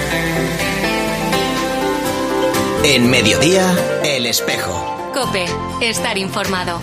En Mediodía, El Espejo. COPE, estar informado.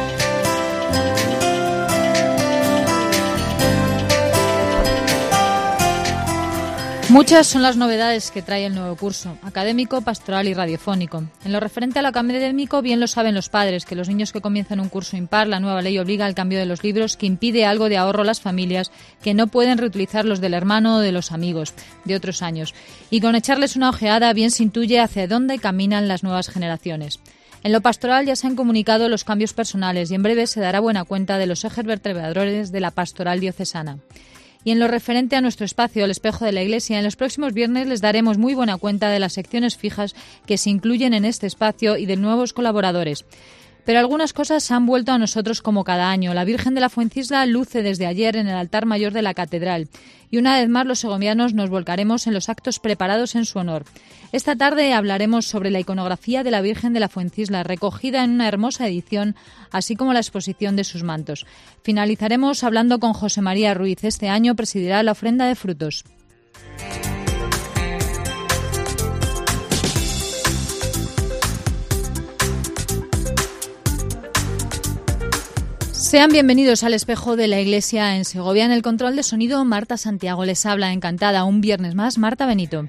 Muchas son las novedades que trae el nuevo curso, académico, pastoral y radiofónico. En lo referente al académico, bien lo saben los padres, que los niños que comienzan un curso impar, la nueva ley obliga al cambio de los libros, que impide algo de ahorro a las familias, que no pueden reutilizar los del hermano o de los amigos de otros años. Y con echarles una ojeada bien se intuye hacia dónde caminan las nuevas generaciones. En lo pastoral ya se han comunicado los cambios personales y en breve se dará buena cuenta de los ejes vertebradores de la pastoral diocesana. Y en lo referente a nuestro espacio, El Espejo de la Iglesia, en los próximos viernes les daremos muy buena cuenta de las secciones fijas que se incluyen en este espacio y de nuevos colaboradores. Pero algunas cosas han vuelto a nosotros como cada año. La Virgen de la Fuencisla luce desde ayer en el altar mayor de la catedral. Y una vez más los segovianos nos volcaremos en los actos preparados en su honor. Esta tarde hablaremos sobre la iconografía de la Virgen de la Fuencisla, recogida en una hermosa edición, así como la exposición de sus mantos. Finalizaremos hablando con José María Ruiz. Este año presidirá la ofrenda de frutos. Sean bienvenidos al Espejo de la Iglesia en Segovia. En el control de sonido, Marta Santiago les habla, encantada. Un viernes más, Marta Benito.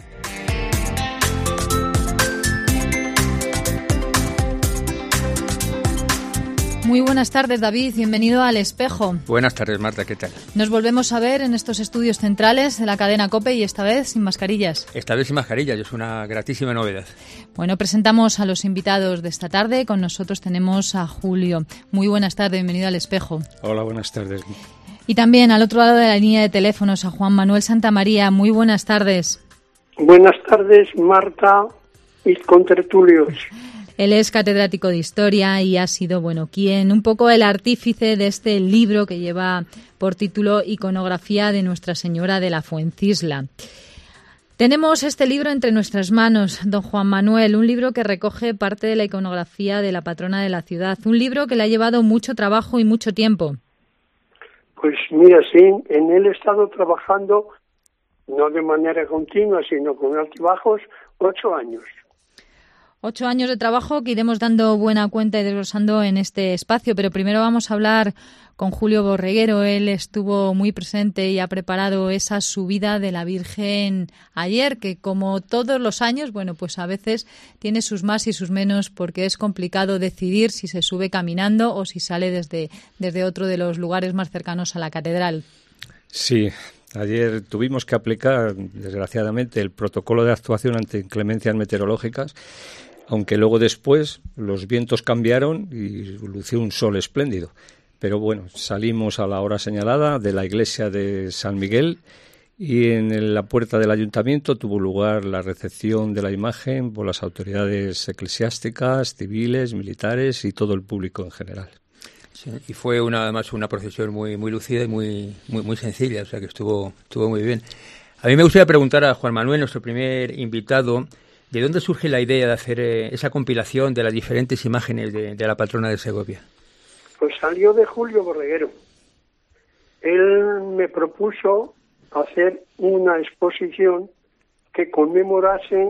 Muy buenas tardes, David. Bienvenido al Espejo. Buenas tardes, Marta. ¿Qué tal? Nos volvemos a ver en estos estudios centrales de la cadena COPE y esta vez sin mascarillas. Esta vez sin mascarillas, es una gratísima novedad. Bueno, presentamos a los invitados de esta tarde. Con nosotros tenemos a Julio. Muy buenas tardes, bienvenido al Espejo. Hola, buenas tardes. Y también al otro lado de la línea de teléfonos a Juan Manuel Santamaría. Muy buenas tardes. Buenas tardes, Marta y contertulios. Él es catedrático de Historia y ha sido, quien un poco el artífice de este libro que lleva por título Iconografía de Nuestra Señora de la Fuencisla. Tenemos este libro entre nuestras manos, don Juan Manuel, un libro que recoge parte de la iconografía de la patrona de la ciudad, un libro que le ha llevado mucho trabajo y mucho tiempo. Pues mira, sí, en él he estado trabajando, no de manera continua, sino con altibajos, 8 años. 8 años de trabajo que iremos dando buena cuenta y desglosando en este espacio, pero primero vamos a hablar con Julio Borreguero. Él estuvo muy presente y ha preparado esa subida de la Virgen ayer, que como todos los años, pues a veces tiene sus más y sus menos, porque es complicado decidir si se sube caminando o si sale desde otro de los lugares más cercanos a la catedral. Sí. Ayer tuvimos que aplicar, desgraciadamente, el protocolo de actuación ante inclemencias meteorológicas, aunque luego después los vientos cambiaron y lució un sol espléndido. Pero salimos a la hora señalada de la iglesia de San Miguel y en la puerta del ayuntamiento tuvo lugar la recepción de la imagen por las autoridades eclesiásticas, civiles, militares y todo el público en general. Sí, y fue además una procesión muy lucida y muy sencilla, o sea que estuvo muy bien. A mí me gustaría preguntar a Juan Manuel, nuestro primer invitado, ¿de dónde surge la idea de hacer esa compilación de las diferentes imágenes de la patrona de Segovia? Pues salió de Julio Borreguero. Él me propuso hacer una exposición que conmemorase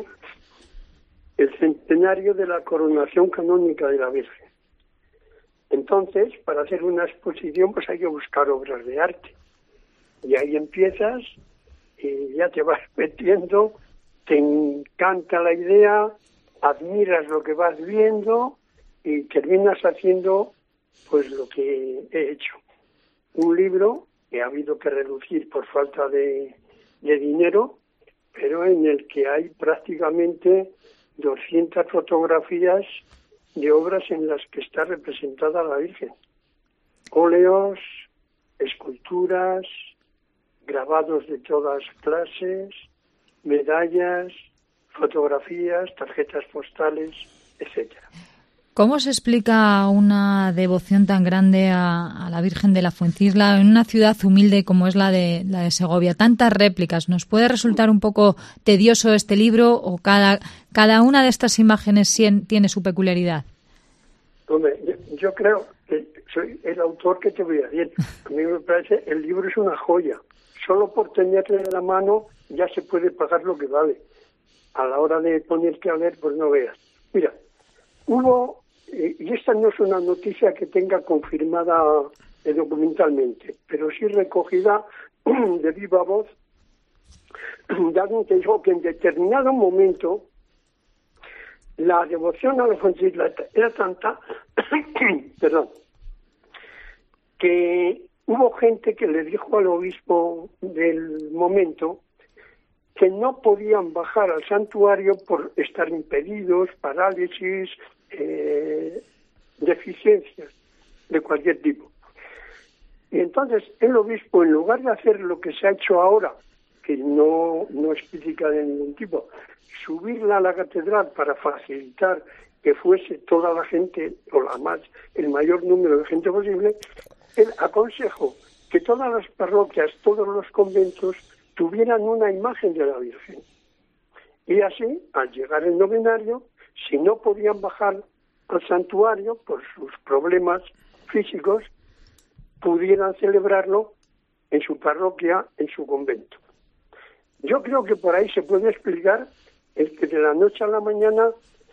el centenario de la coronación canónica de la Virgen. Entonces, para hacer una exposición, pues hay que buscar obras de arte. Y ahí empiezas y ya te vas metiendo, te encanta la idea, admiras lo que vas viendo y terminas haciendo pues lo que he hecho. Un libro que ha habido que reducir por falta de dinero, pero en el que hay prácticamente 200 fotografías de obras en las que está representada la Virgen. Óleos, esculturas, grabados de todas clases, medallas, fotografías, tarjetas postales, etcétera. ¿Cómo se explica una devoción tan grande a la Virgen de la Fuencisla en una ciudad humilde como es la de Segovia? Tantas réplicas. ¿Nos puede resultar un poco tedioso este libro o cada una de estas imágenes tiene su peculiaridad? Hombre, yo creo que soy el autor que te voy a decir. A mí me parece el libro es una joya. Solo por tenerle en la mano ya se puede pagar lo que vale. A la hora de ponerte a leer, pues no veas. Mira, hubo, y esta no es una noticia que tenga confirmada documentalmente, pero sí recogida de viva voz, de alguien que dijo que en determinado momento la devoción a la Fuencisla era tanta, perdón, que hubo gente que le dijo al obispo del momento que no podían bajar al santuario por estar impedidos, parálisis, deficiencias de cualquier tipo. Y entonces el obispo, en lugar de hacer lo que se ha hecho ahora, que no es crítica de ningún tipo, subirla a la catedral para facilitar que fuese toda la gente, o el mayor número de gente posible, él aconsejó que todas las parroquias, todos los conventos, tuvieran una imagen de la Virgen. Y así, al llegar el novenario, si no podían bajar al santuario por sus problemas físicos, pudieran celebrarlo en su parroquia, en su convento. Yo creo que por ahí se puede explicar el que de la noche a la mañana,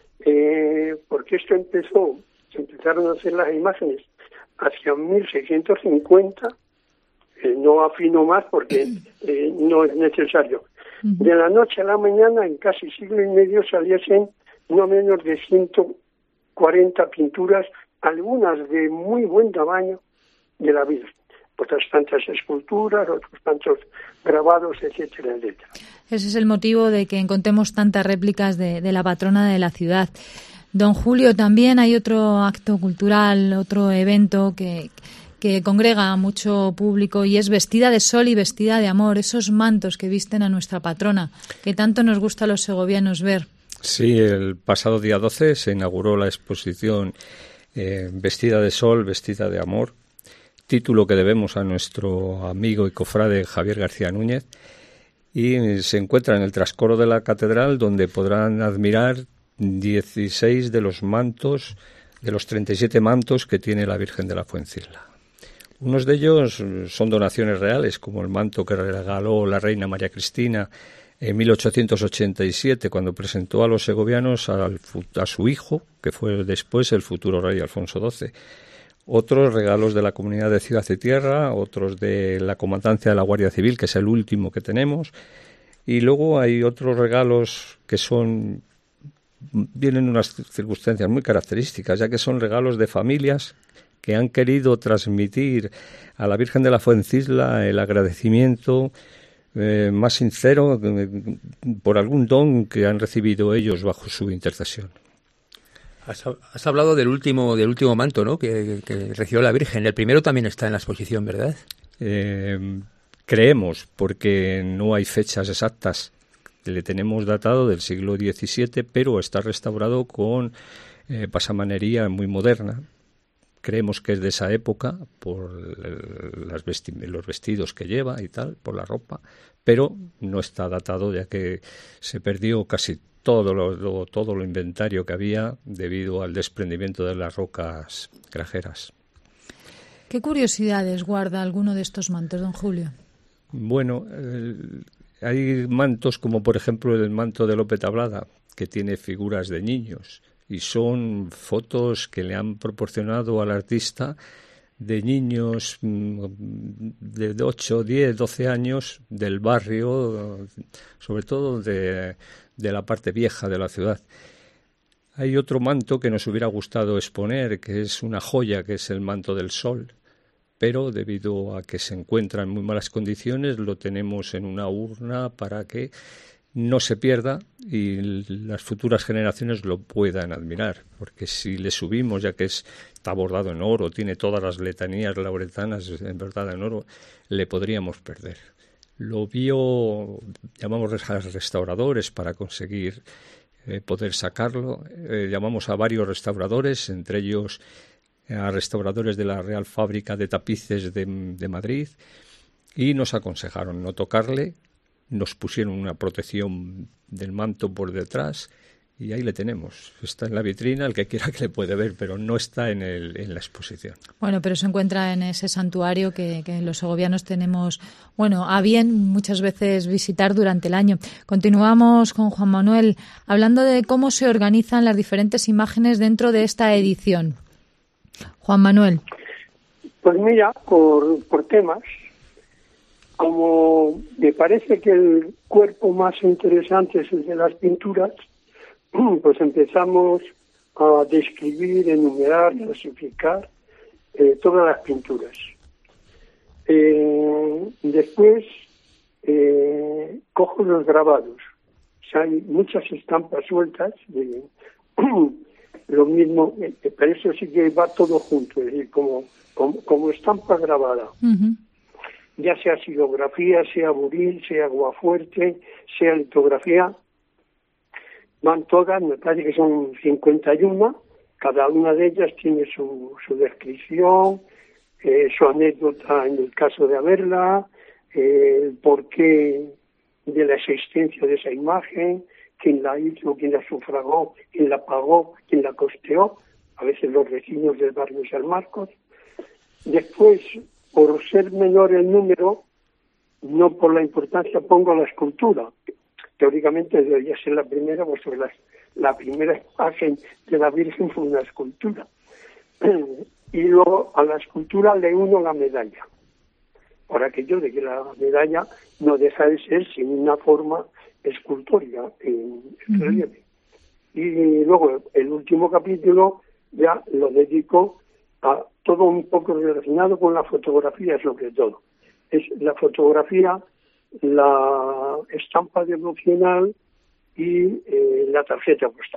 porque esto se empezaron a hacer las imágenes hacia 1650, no afino más porque no es necesario. De la noche a la mañana, en casi siglo y medio, saliesen no menos de 140 pinturas, algunas de muy buen tamaño, de la Virgen. Otras tantas esculturas, otros tantos grabados, etcétera, etcétera. Ese es el motivo de que encontremos tantas réplicas de la patrona de la ciudad. Don Julio, también hay otro acto cultural, otro evento que congrega a mucho público y es Vestida de Sol y Vestida de Amor, esos mantos que visten a nuestra patrona, que tanto nos gusta a los segovianos ver. Sí, el pasado día 12 se inauguró la exposición Vestida de Sol, Vestida de Amor, título que debemos a nuestro amigo y cofrade Javier García Núñez, y se encuentra en el trascoro de la catedral, donde podrán admirar 16 de los mantos, de los 37 mantos que tiene la Virgen de la Fuencisla. Unos de ellos son donaciones reales, como el manto que regaló la reina María Cristina en 1887, cuando presentó a los segovianos a su hijo, que fue después el futuro rey Alfonso XII. Otros regalos de la Comunidad de Ciudad y Tierra, otros de la Comandancia de la Guardia Civil, que es el último que tenemos, y luego hay otros regalos que vienen en unas circunstancias muy características, ya que son regalos de familias que han querido transmitir a la Virgen de la Fuencisla el agradecimiento más sincero por algún don que han recibido ellos bajo su intercesión. Has hablado del último manto, ¿no? que recibió la Virgen. El primero también está en la exposición, ¿verdad? Creemos, porque no hay fechas exactas. Le tenemos datado del siglo XVII, pero está restaurado con pasamanería muy moderna. Creemos que es de esa época por los vestidos que lleva y tal, por la ropa, pero no está datado, ya que se perdió casi todo lo inventario que había debido al desprendimiento de las rocas grajeras. ¿Qué curiosidades guarda alguno de estos mantos, don Julio? Bueno, hay mantos como por ejemplo el manto de Lope Tablada, que tiene figuras de niños, y son fotos que le han proporcionado al artista de niños de 8, 10, 12 años del barrio, sobre todo de la parte vieja de la ciudad. Hay otro manto que nos hubiera gustado exponer, que es una joya, que es el manto del Sol, pero debido a que se encuentra en muy malas condiciones, lo tenemos en una urna para que no se pierda y las futuras generaciones lo puedan admirar, porque si le subimos, ya que está bordado en oro, tiene todas las letanías lauretanas en verdad en oro, le podríamos perder. Llamamos a restauradores para conseguir poder sacarlo, llamamos a varios restauradores, entre ellos a restauradores de la Real Fábrica de Tapices de Madrid, y nos aconsejaron no tocarle. Nos pusieron una protección del manto por detrás Y ahí le tenemos. Está en la vitrina, el que quiera que le puede ver, pero no está en la exposición. Bueno, pero se encuentra en ese santuario que los segovianos tenemos, a bien muchas veces visitar durante el año. Continuamos con Juan Manuel, hablando de cómo se organizan las diferentes imágenes dentro de esta edición. Juan Manuel. Pues mira, por temas, como me parece que el cuerpo más interesante es el de las pinturas, pues empezamos a describir, enumerar, clasificar todas las pinturas. Después cojo los grabados. O sea, hay muchas estampas sueltas, lo mismo, pero eso sí que va todo junto, es decir, como estampa grabada. Uh-huh. Ya sea xilografía, sea buril, sea aguafuerte, sea litografía, van todas, me parece que son 51, cada una de ellas tiene su descripción, su anécdota en el caso de haberla, el porqué de la existencia de esa imagen, quién la hizo, quién la sufragó, quién la pagó, quién la costeó, a veces los vecinos del barrio de San Marcos. Después, por ser menor el número, no por la importancia, pongo la escultura. Teóricamente debería ser la primera, pues la primera imagen de la Virgen fue una escultura. Y luego a la escultura le uno la medalla, por aquello de que la medalla no deja de ser sin una forma escultórica en relieve. Y luego el último capítulo ya lo dedico a todo un poco relacionado con la fotografía, sobre todo. Es la fotografía, la estampa devocional y la tarjeta postal.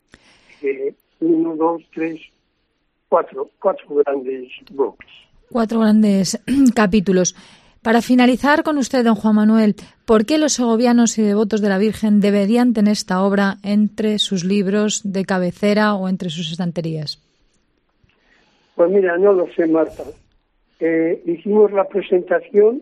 1, 2, 3, 4 grandes bloques. 4 grandes capítulos. Para finalizar con usted, don Juan Manuel, ¿por qué los segovianos y devotos de la Virgen deberían tener esta obra entre sus libros de cabecera o entre sus estanterías? Pues mira, no lo sé, Marta. Hicimos la presentación.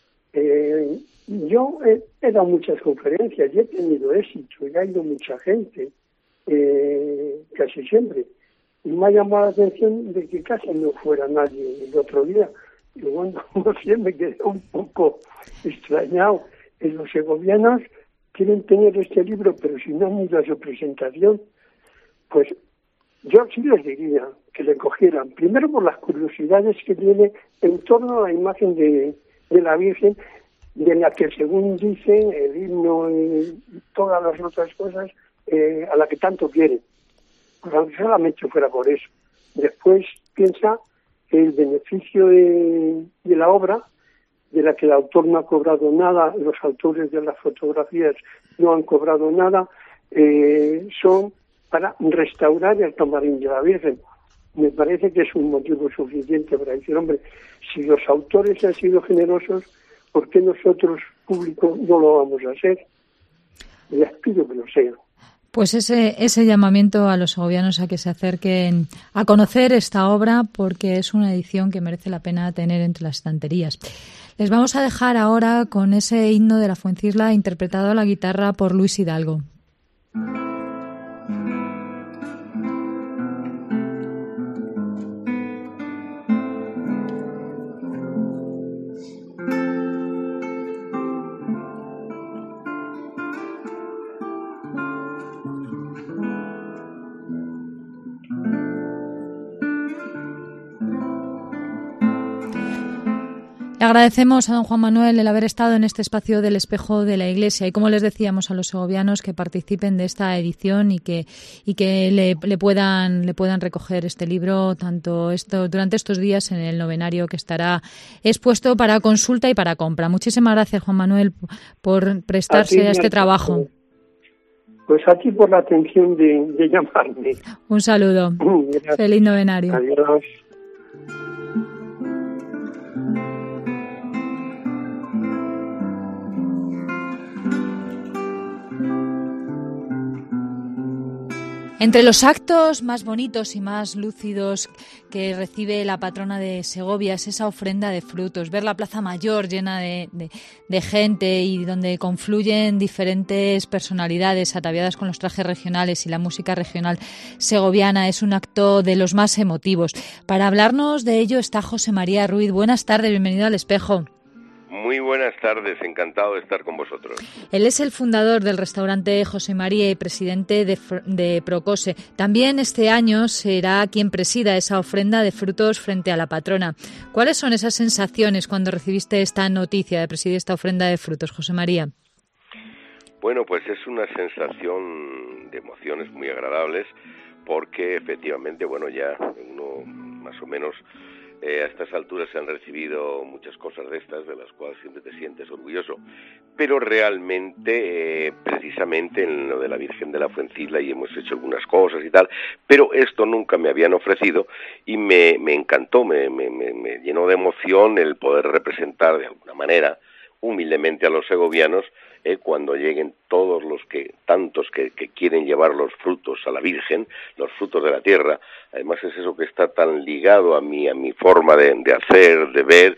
Yo he dado muchas conferencias y he tenido éxito y ha ido mucha gente, casi siempre. Y me ha llamado la atención de que casi no fuera nadie el otro día. Y bueno, no sé, me quedé un poco extrañado. Los segovianos quieren tener este libro, pero si no han ido a su presentación, pues yo sí les diría que le cogieran, primero por las curiosidades que tiene en torno a la imagen de la Virgen, de la que, según dicen, el himno y todas las otras cosas, a la que tanto quieren. Pues aunque solamente fuera por eso. Después piensa que el beneficio de la obra, de la que el autor no ha cobrado nada, los autores de las fotografías no han cobrado nada, son para restaurar el camarín de la Virgen. Me parece que es un motivo suficiente para decir, hombre, si los autores han sido generosos, ¿por qué nosotros, público, no lo vamos a hacer? Les pido que lo sean. Pues ese llamamiento a los segovianos a que se acerquen a conocer esta obra, porque es una edición que merece la pena tener entre las estanterías. Les vamos a dejar ahora con ese himno de la Fuencisla interpretado a la guitarra por Luis Hidalgo. Le agradecemos a don Juan Manuel el haber estado en este espacio del Espejo de la Iglesia y, como les decíamos a los segovianos, que participen de esta edición y que le puedan recoger este libro durante estos días en el novenario que estará expuesto para consulta y para compra. Muchísimas gracias, Juan Manuel, por prestarse a este trabajo. Pues a ti por la atención de llamarme. Un saludo. Gracias. Feliz novenario. Adiós. Entre los actos más bonitos y más lúcidos que recibe la patrona de Segovia es esa ofrenda de frutos, ver la Plaza Mayor llena de gente y donde confluyen diferentes personalidades ataviadas con los trajes regionales y la música regional segoviana es un acto de los más emotivos. Para hablarnos de ello está José María Ruiz. Buenas tardes, bienvenido al Espejo. Muy buenas tardes, encantado de estar con vosotros. Él es el fundador del restaurante José María y presidente de Procose. También este año será quien presida esa ofrenda de frutos frente a la patrona. ¿Cuáles son esas sensaciones cuando recibiste esta noticia de presidir esta ofrenda de frutos, José María? Bueno, pues es una sensación de emociones muy agradables porque efectivamente, bueno, ya uno más o menos... a estas alturas se han recibido muchas cosas de estas, de las cuales siempre te sientes orgulloso, pero realmente, precisamente en lo de la Virgen de la Fuencisla, y hemos hecho algunas cosas y tal, pero esto nunca me habían ofrecido y me encantó, me llenó de emoción el poder representar de alguna manera, humildemente a los segovianos, cuando lleguen todos los tantos que quieren llevar los frutos a la Virgen, los frutos de la tierra. Además es eso que está tan ligado a mi forma de hacer, de ver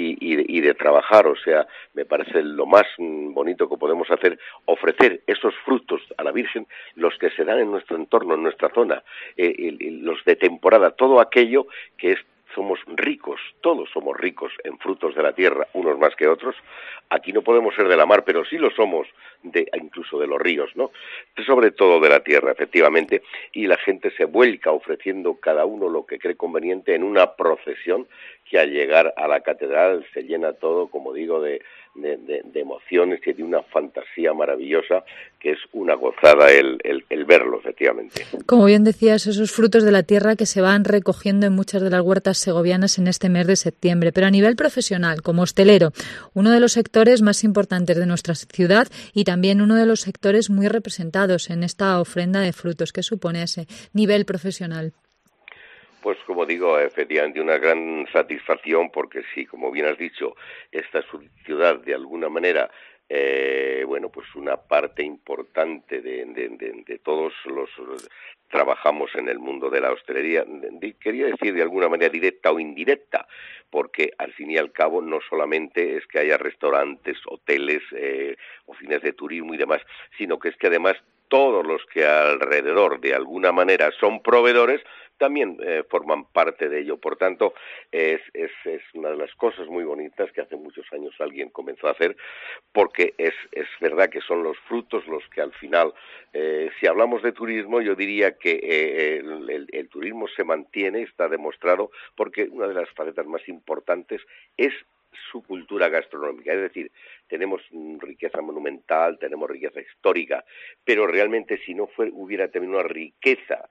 y de trabajar. O sea, me parece lo más bonito que podemos hacer, ofrecer esos frutos a la Virgen, los que se dan en nuestro entorno, en nuestra zona, los de temporada, todo aquello que es. Somos ricos, todos somos ricos en frutos de la tierra, unos más que otros. Aquí no podemos ser de la mar, pero sí lo somos incluso de los ríos, ¿no? Sobre todo de la tierra, efectivamente, y la gente se vuelca ofreciendo cada uno lo que cree conveniente en una procesión que al llegar a la catedral se llena todo, como digo, de emociones y de una fantasía maravillosa que es una gozada el verlo, efectivamente. Como bien decías, esos frutos de la tierra que se van recogiendo en muchas de las huertas segovianas en este mes de septiembre. Pero a nivel profesional, como hostelero, uno de los sectores más importantes de nuestra ciudad y también uno de los sectores muy representados en esta ofrenda de frutos. ¿Qué supone ese nivel profesional? Pues como digo, efectivamente una gran satisfacción porque sí, como bien has dicho, esta ciudad de alguna manera, bueno, pues una parte importante de todos los trabajamos en el mundo de la hostelería, quería decir de alguna manera directa o indirecta, porque al fin y al cabo no solamente es que haya restaurantes, hoteles, oficinas de turismo y demás, sino que es que además todos los que alrededor de alguna manera son proveedores también forman parte de ello. Por tanto, es una de las cosas muy bonitas que hace muchos años alguien comenzó a hacer, porque es verdad que son los frutos los que al final, si hablamos de turismo, yo diría que el turismo se mantiene, está demostrado, porque una de las facetas más importantes es su cultura gastronómica, es decir, tenemos riqueza monumental, tenemos riqueza histórica, pero realmente si no hubiera también una riqueza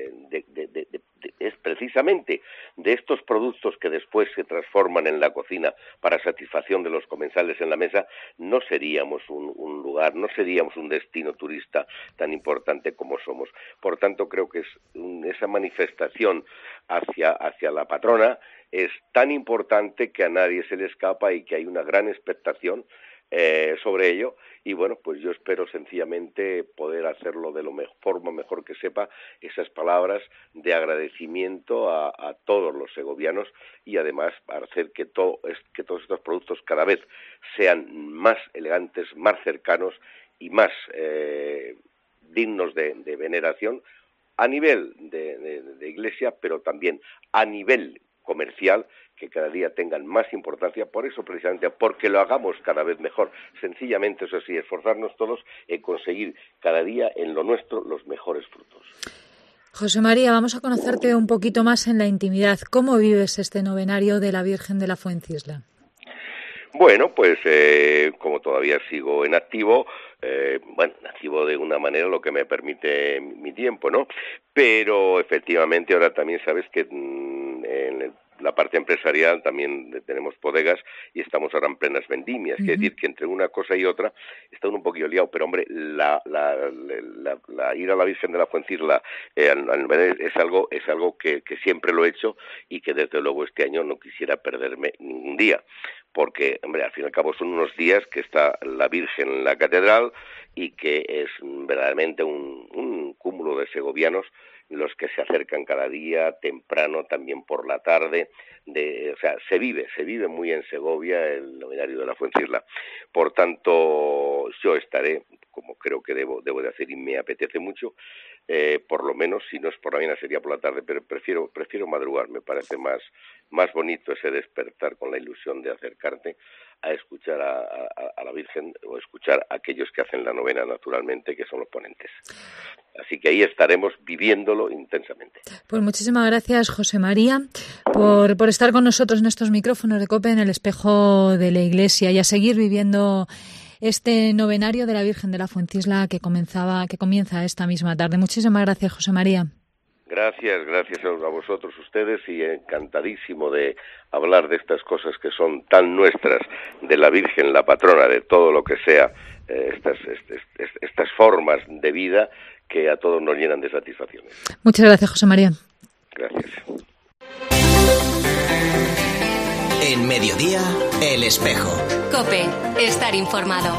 es precisamente de estos productos que después se transforman en la cocina para satisfacción de los comensales en la mesa, no seríamos un lugar, no seríamos un destino turista tan importante como somos. Por tanto, creo que esa manifestación hacia la patrona es tan importante que a nadie se le escapa y que hay una gran expectación sobre ello, y bueno, pues yo espero sencillamente poder hacerlo de forma mejor que sepa, esas palabras de agradecimiento a todos los segovianos y además para hacer que todos estos productos cada vez sean más elegantes, más cercanos y más dignos de veneración a nivel de iglesia, pero también a nivel comercial, que cada día tengan más importancia, por eso precisamente, porque lo hagamos cada vez mejor. Sencillamente, eso sí, esforzarnos todos en conseguir cada día en lo nuestro los mejores frutos. José María, vamos a conocerte un poquito más en la intimidad. ¿Cómo vives este novenario de la Virgen de la Fuencisla? Bueno, pues como todavía sigo en activo, activo de una manera lo que me permite mi tiempo, ¿no? Pero efectivamente ahora también sabes que en la parte empresarial también tenemos bodegas y estamos ahora en plenas vendimias. Quiere decir que entre una cosa y otra está uno un poquillo liado, pero hombre, la ir a la Virgen de la Fuencisla es algo que siempre lo he hecho y que desde luego este año no quisiera perderme ningún día, porque hombre, al fin y al cabo son unos días que está la Virgen en la catedral y que es verdaderamente un cúmulo círculo de segovianos, los que se acercan cada día, temprano, también por la tarde, o sea, se vive muy en Segovia el novenario de la Fuencisla. Por tanto, yo estaré, como creo que debo de hacer y me apetece mucho, por lo menos, si no es por la mañana sería por la tarde, pero prefiero madrugar, me parece más bonito ese despertar con la ilusión de acercarte a escuchar a la Virgen o escuchar a aquellos que hacen la novena naturalmente, que son los ponentes. Así que ahí estaremos viviéndolo intensamente. Pues muchísimas gracias, José María, por estar con nosotros en estos micrófonos de COPE en el espejo de la Iglesia y a seguir viviendo este novenario de la Virgen de la Fuencisla que comienza esta misma tarde. Muchísimas gracias, José María. Gracias a vosotros, ustedes, y encantadísimo de hablar de estas cosas que son tan nuestras, de la Virgen, la patrona de todo lo que sea, estas formas de vida que a todos nos llenan de satisfacciones. Muchas gracias, José María. Gracias. En Mediodía, El Espejo. COPE, estar informado.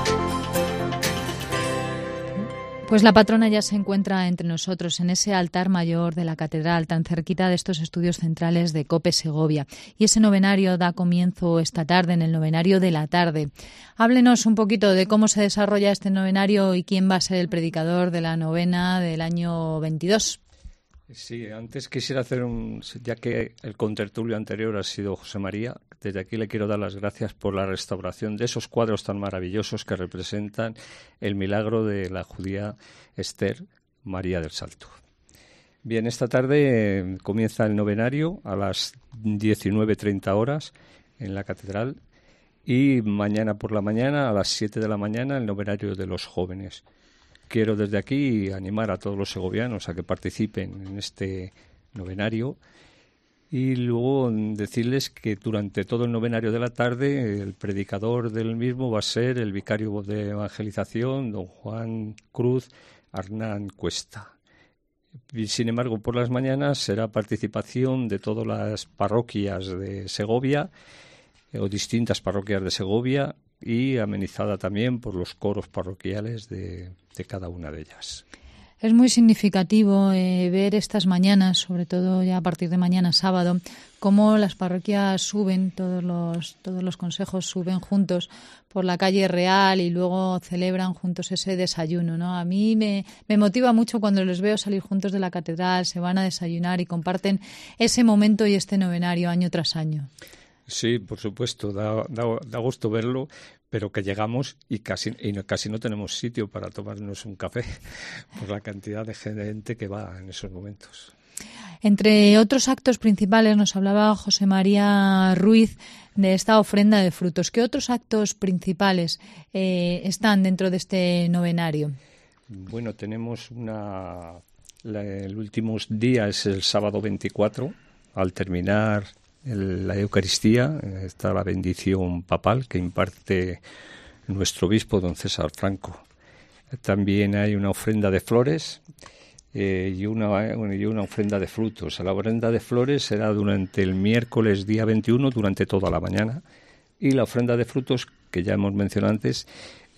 Pues la patrona ya se encuentra entre nosotros en ese altar mayor de la catedral, tan cerquita de estos estudios centrales de COPE Segovia. Y ese novenario da comienzo esta tarde, en el novenario de la tarde. Háblenos un poquito de cómo se desarrolla este novenario y quién va a ser el predicador de la novena del año 22. Sí, antes quisiera hacer ya que el contertulio anterior ha sido José María, desde aquí le quiero dar las gracias por la restauración de esos cuadros tan maravillosos que representan el milagro de la judía Esther, María del Salto. Bien, esta tarde comienza el novenario a las 19:30 horas en la catedral y mañana por la mañana a las 7 de la mañana el novenario de los jóvenes. Quiero desde aquí animar a todos los segovianos a que participen en este novenario y luego decirles que durante todo el novenario de la tarde el predicador del mismo va a ser el vicario de evangelización, don Juan Cruz Arnán Cuesta. Y, sin embargo, por las mañanas será participación de todas las parroquias de Segovia o distintas parroquias de Segovia y amenizada también por los coros parroquiales de cada una de ellas. Es muy significativo ver estas mañanas, sobre todo ya a partir de mañana sábado, cómo las parroquias suben, todos los consejos suben juntos por la calle Real y luego celebran juntos ese desayuno, ¿no? A mí me motiva mucho cuando les veo salir juntos de la catedral, se van a desayunar y comparten ese momento y este novenario año tras año. Sí, por supuesto, da gusto verlo, pero que llegamos y casi no tenemos sitio para tomarnos un café por la cantidad de gente que va en esos momentos. Entre otros actos principales nos hablaba José María Ruiz de esta ofrenda de frutos. ¿Qué otros actos principales están dentro de este novenario? Bueno, tenemos el último día es el sábado 24, al terminar la Eucaristía está la bendición papal que imparte nuestro obispo don César Franco. También hay una ofrenda de flores y una ofrenda de frutos. La ofrenda de flores será durante el miércoles día 21 durante toda la mañana y la ofrenda de frutos que ya hemos mencionado antes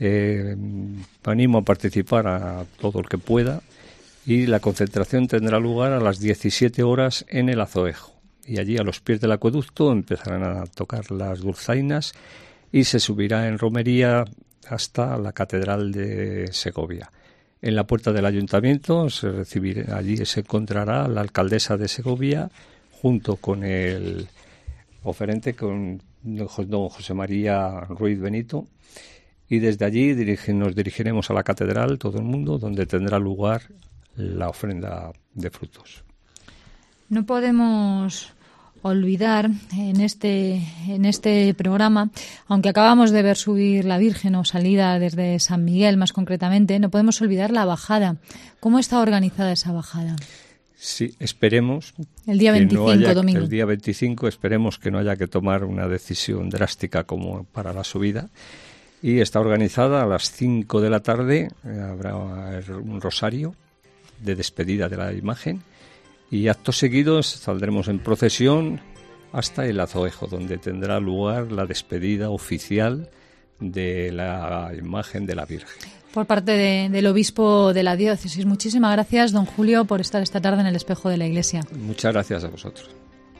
animo a participar a todo el que pueda y la concentración tendrá lugar a las 17 horas en el Azoejo. Y allí a los pies del acueducto empezarán a tocar las dulzainas y se subirá en romería hasta la Catedral de Segovia. En la puerta del ayuntamiento allí se encontrará la alcaldesa de Segovia junto con el oferente, con don José María Ruiz Benito, y desde allí nos dirigiremos a la catedral, todo el mundo, donde tendrá lugar la ofrenda de frutos. No podemos olvidar en este programa, aunque acabamos de ver subir la Virgen o salida desde San Miguel más concretamente, no podemos olvidar la bajada. ¿Cómo está organizada esa bajada? Sí, esperemos. El día 25, domingo. El día 25 esperemos que no haya que tomar una decisión drástica como para la subida. Y está organizada a las 5 de la tarde, habrá un rosario de despedida de la imagen. Y actos seguidos saldremos en procesión hasta el Azoejo, donde tendrá lugar la despedida oficial de la imagen de la Virgen. Por parte del obispo de la diócesis. Muchísimas gracias, don Julio, por estar esta tarde en el Espejo de la Iglesia. Muchas gracias a vosotros.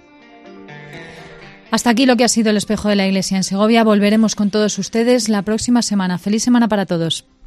Hasta aquí lo que ha sido el Espejo de la Iglesia en Segovia. Volveremos con todos ustedes la próxima semana. Feliz semana para todos.